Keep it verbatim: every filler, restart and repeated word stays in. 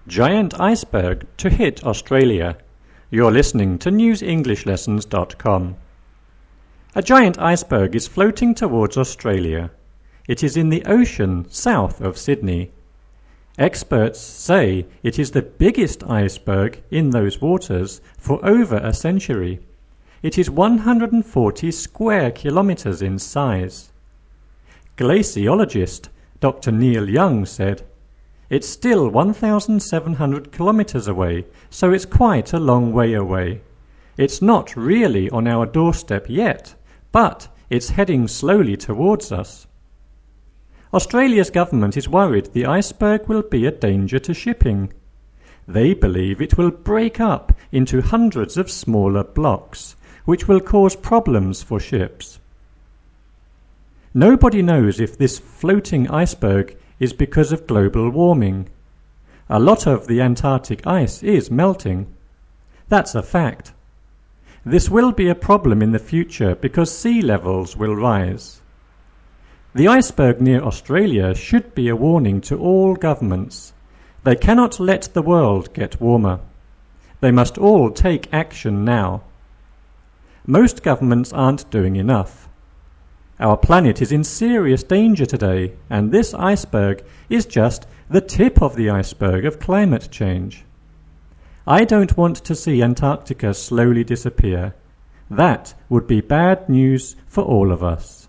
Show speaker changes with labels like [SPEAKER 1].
[SPEAKER 1] Giant iceberg to hit Australia. You're listening to news english lessons dot com. A giant iceberg is floating towards Australia. It is in the ocean south of Sydney. Experts say it is the biggest iceberg in those waters for over a century. It is one hundred forty square kilometres in size. Glaciologist Doctor Neil Young said, "It's still one thousand seven hundred kilometres away, so it's quite a long way away. It's not really on our doorstep yet, but it's heading slowly towards us." Australia's government is worried the iceberg will be a danger to shipping. They believe it will break up into hundreds of smaller blocks, which will cause problems for ships. Nobody knows if this floating iceberg is because of global warming. A lot of the Antarctic ice is melting. That's a fact. This will be a problem in the future because sea levels will rise. The iceberg near Australia should be a warning to all governments. They cannot let the world get warmer. They must all take action now. Most governments aren't doing enough. Our planet is in serious danger today, and this iceberg is just the tip of the iceberg of climate change. I don't want to see Antarctica slowly disappear. That would be bad news for all of us.